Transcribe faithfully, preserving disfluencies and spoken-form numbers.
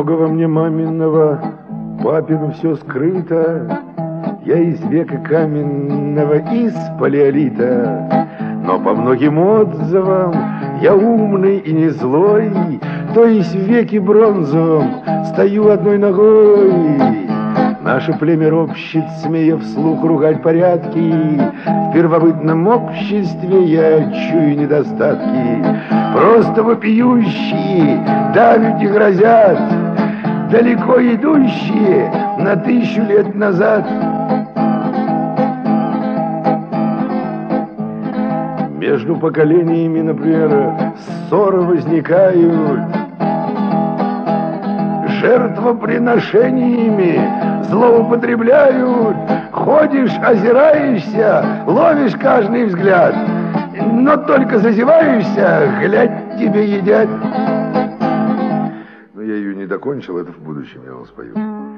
Много во мне маминого, папину все скрыто. Я из века каменного, из палеолита. Но по многим отзывам я умный и не злой, то есть в веке бронзовом стою одной ногой. Наше племя ропщет, смея вслух ругать порядки. В первобытном обществе я чую недостатки. Просто вопиющие, давят и грозят, далеко идущие на тысячу лет назад. Между поколениями, например, ссоры возникают, жертвоприношениями злоупотребляют. Ходишь, озираешься, ловишь каждый взгляд, но только зазеваешься, глядь, тебе едят. Но я ее не докончил, это в будущем я вам спою.